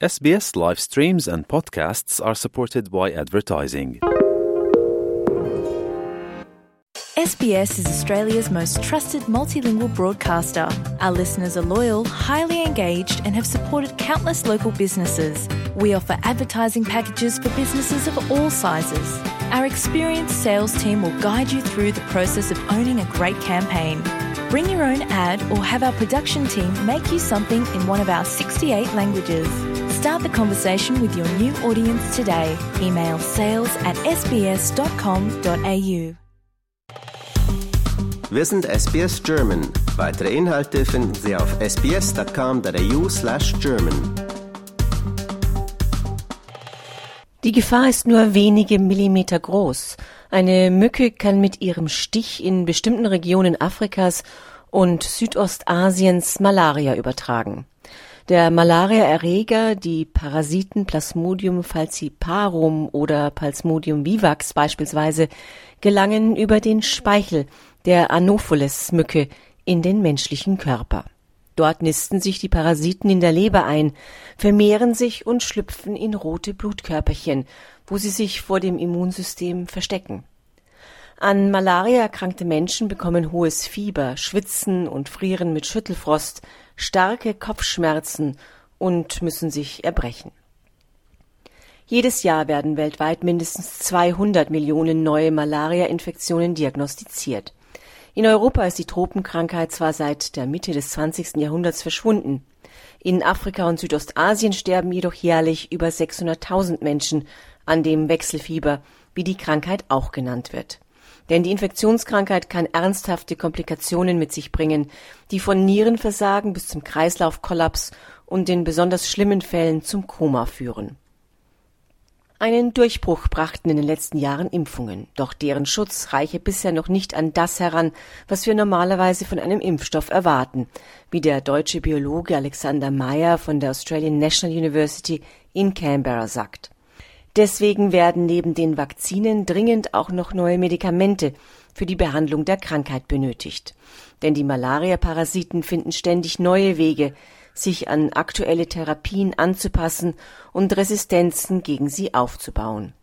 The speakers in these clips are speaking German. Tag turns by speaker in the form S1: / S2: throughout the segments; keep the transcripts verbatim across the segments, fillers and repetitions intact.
S1: S B S live streams and podcasts are supported by advertising.
S2: S B S is Australia's most trusted multilingual broadcaster. Our listeners are loyal, highly engaged, and have supported countless local businesses. We offer advertising packages for businesses of all sizes. Our experienced sales team will guide you through the process of owning a great campaign. Bring your own ad or have our production team make you something in one of our sixty-eight languages. Start the conversation with your new audience today. Email sales at s b s dot com dot a u.
S3: Wir sind S B S German. Weitere Inhalte finden Sie auf s b s dot com dot a u slash German.
S4: Die Gefahr ist nur wenige Millimeter groß. Eine Mücke kann mit ihrem Stich in bestimmten Regionen Afrikas und Südostasiens Malaria übertragen. Der Malariaerreger, die Parasiten Plasmodium falciparum oder Plasmodium vivax beispielsweise, gelangen über den Speichel der Anopheles-Mücke in den menschlichen Körper. Dort nisten sich die Parasiten in der Leber ein, vermehren sich und schlüpfen in rote Blutkörperchen, wo sie sich vor dem Immunsystem verstecken. An Malaria erkrankte Menschen bekommen hohes Fieber, schwitzen und frieren mit Schüttelfrost, starke Kopfschmerzen und müssen sich erbrechen. Jedes Jahr werden weltweit mindestens zweihundert Millionen neue Malaria-Infektionen diagnostiziert. In Europa ist die Tropenkrankheit zwar seit der Mitte des zwanzigsten Jahrhunderts verschwunden. In Afrika und Südostasien sterben jedoch jährlich über sechshunderttausend Menschen an dem Wechselfieber, wie die Krankheit auch genannt wird. Denn die Infektionskrankheit kann ernsthafte Komplikationen mit sich bringen, die von Nierenversagen bis zum Kreislaufkollaps und in besonders schlimmen Fällen zum Koma führen. Einen Durchbruch brachten in den letzten Jahren Impfungen, doch deren Schutz reiche bisher noch nicht an das heran, was wir normalerweise von einem Impfstoff erwarten, wie der deutsche Biologe Alexander Meyer von der Australian National University in Canberra sagt. Deswegen werden neben den Vakzinen dringend auch noch neue Medikamente für die Behandlung der Krankheit benötigt. Denn die Malaria-Parasiten finden ständig neue Wege, sich an aktuelle Therapien anzupassen und Resistenzen gegen sie aufzubauen.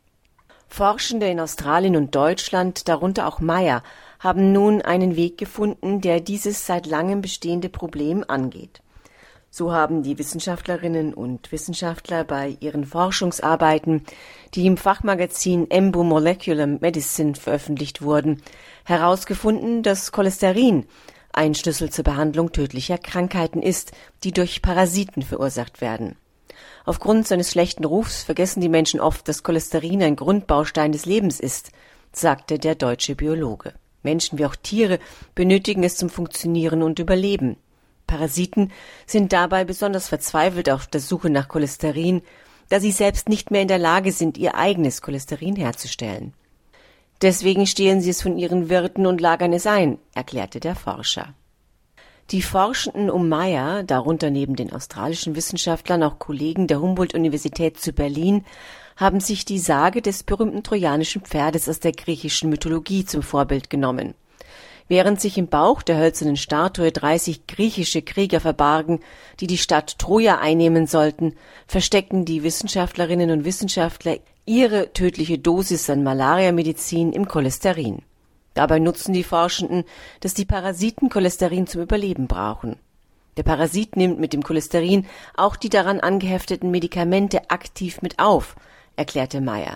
S4: Forschende in Australien und Deutschland, darunter auch Meyer, haben nun einen Weg gefunden, der dieses seit langem bestehende Problem angeht. So haben die Wissenschaftlerinnen und Wissenschaftler bei ihren Forschungsarbeiten, die im Fachmagazin Embo Molecular Medicine veröffentlicht wurden, herausgefunden, dass Cholesterin ein Schlüssel zur Behandlung tödlicher Krankheiten ist, die durch Parasiten verursacht werden. Aufgrund seines schlechten Rufs vergessen die Menschen oft, dass Cholesterin ein Grundbaustein des Lebens ist, sagte der deutsche Biologe. Menschen wie auch Tiere benötigen es zum Funktionieren und Überleben. Parasiten sind dabei besonders verzweifelt auf der Suche nach Cholesterin, da sie selbst nicht mehr in der Lage sind, ihr eigenes Cholesterin herzustellen. Deswegen stehlen sie es von ihren Wirten und lagern es ein, erklärte der Forscher. Die Forschenden um Meyer, darunter neben den australischen Wissenschaftlern auch Kollegen der Humboldt-Universität zu Berlin, haben sich die Sage des berühmten trojanischen Pferdes aus der griechischen Mythologie zum Vorbild genommen. Während sich im Bauch der hölzernen Statue dreißig griechische Krieger verbargen, die die Stadt Troja einnehmen sollten, verstecken die Wissenschaftlerinnen und Wissenschaftler ihre tödliche Dosis an Malariamedizin im Cholesterin. Dabei nutzen die Forschenden, dass die Parasiten Cholesterin zum Überleben brauchen. Der Parasit nimmt mit dem Cholesterin auch die daran angehefteten Medikamente aktiv mit auf, erklärte Meyer.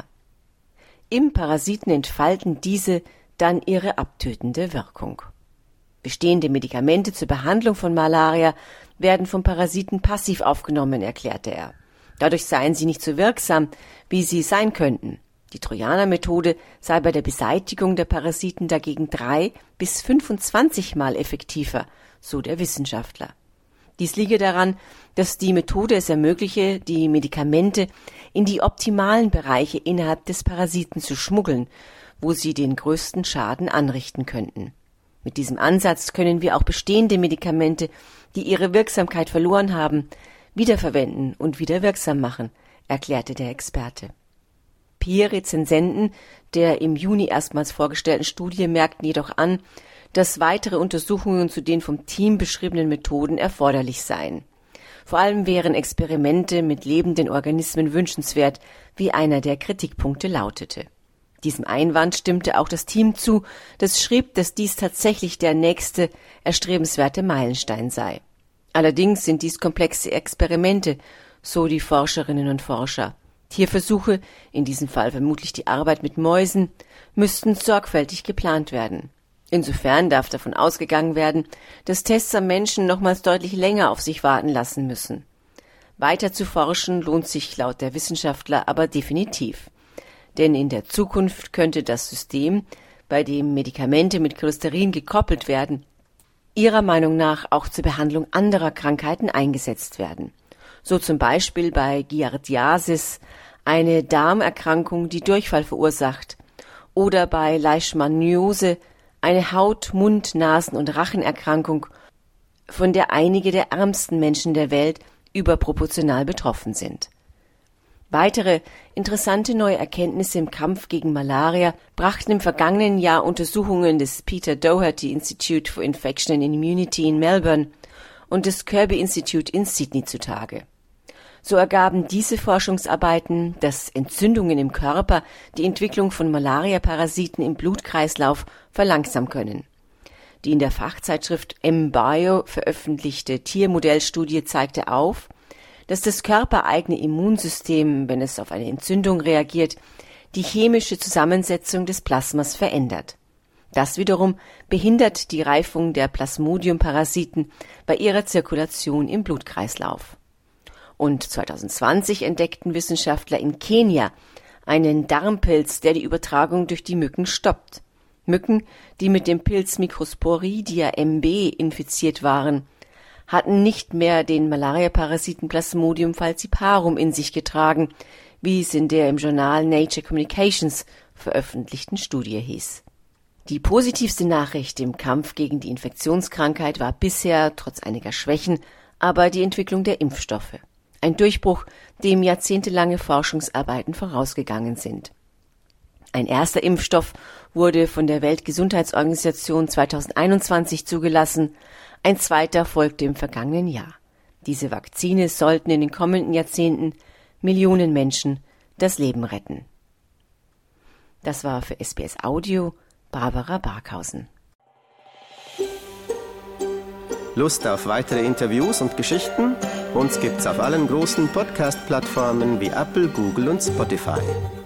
S4: Im Parasiten entfalten diese dann ihre abtötende Wirkung. Bestehende Medikamente zur Behandlung von Malaria werden vom Parasiten passiv aufgenommen, erklärte er. Dadurch seien sie nicht so wirksam, wie sie sein könnten. Die Trojaner-Methode sei bei der Beseitigung der Parasiten dagegen drei bis fünfundzwanzig Mal effektiver, so der Wissenschaftler. Dies liege daran, dass die Methode es ermögliche, die Medikamente in die optimalen Bereiche innerhalb des Parasiten zu schmuggeln, wo sie den größten Schaden anrichten könnten. Mit diesem Ansatz können wir auch bestehende Medikamente, die ihre Wirksamkeit verloren haben, wiederverwenden und wieder wirksam machen, erklärte der Experte. Peer-Rezensenten der im Juni erstmals vorgestellten Studie merkten jedoch an, dass weitere Untersuchungen zu den vom Team beschriebenen Methoden erforderlich seien. Vor allem wären Experimente mit lebenden Organismen wünschenswert, wie einer der Kritikpunkte lautete. Diesem Einwand stimmte auch das Team zu, das schrieb, dass dies tatsächlich der nächste erstrebenswerte Meilenstein sei. Allerdings sind dies komplexe Experimente, so die Forscherinnen und Forscher. Tierversuche, in diesem Fall vermutlich die Arbeit mit Mäusen, müssten sorgfältig geplant werden. Insofern darf davon ausgegangen werden, dass Tests am Menschen nochmals deutlich länger auf sich warten lassen müssen. Weiter zu forschen lohnt sich laut der Wissenschaftler aber definitiv. Denn in der Zukunft könnte das System, bei dem Medikamente mit Cholesterin gekoppelt werden, ihrer Meinung nach auch zur Behandlung anderer Krankheiten eingesetzt werden. So zum Beispiel bei Giardiasis, eine Darmerkrankung, die Durchfall verursacht, oder bei Leishmaniose, eine Haut-, Mund-, Nasen- und Rachenerkrankung, von der einige der ärmsten Menschen der Welt überproportional betroffen sind. Weitere interessante neue Erkenntnisse im Kampf gegen Malaria brachten im vergangenen Jahr Untersuchungen des Peter Doherty Institute for Infection and Immunity in Melbourne und des Kirby Institute in Sydney zutage. So ergaben diese Forschungsarbeiten, dass Entzündungen im Körper die Entwicklung von Malaria-Parasiten im Blutkreislauf verlangsamen können. Die in der Fachzeitschrift M-Bio veröffentlichte Tiermodellstudie zeigte auf, dass das körpereigene Immunsystem, wenn es auf eine Entzündung reagiert, die chemische Zusammensetzung des Plasmas verändert. Das wiederum behindert die Reifung der Plasmodium-Parasiten bei ihrer Zirkulation im Blutkreislauf. Und zwanzig zwanzig entdeckten Wissenschaftler in Kenia einen Darmpilz, der die Übertragung durch die Mücken stoppt. Mücken, die mit dem Pilz Microsporidia M B infiziert waren, hatten nicht mehr den Malaria-Parasiten Plasmodium falciparum in sich getragen, wie es in der im Journal Nature Communications veröffentlichten Studie hieß. Die positivste Nachricht im Kampf gegen die Infektionskrankheit war bisher, trotz einiger Schwächen, aber die Entwicklung der Impfstoffe. Ein Durchbruch, dem jahrzehntelange Forschungsarbeiten vorausgegangen sind. Ein erster Impfstoff wurde von der Weltgesundheitsorganisation zweitausendeinundzwanzig zugelassen, ein zweiter folgte im vergangenen Jahr. Diese Vakzine sollten in den kommenden Jahrzehnten Millionen Menschen das Leben retten. Das war für S B S Audio Barbara Barkhausen.
S3: Lust auf weitere Interviews und Geschichten? Uns gibt's auf allen großen Podcast-Plattformen wie Apple, Google und Spotify.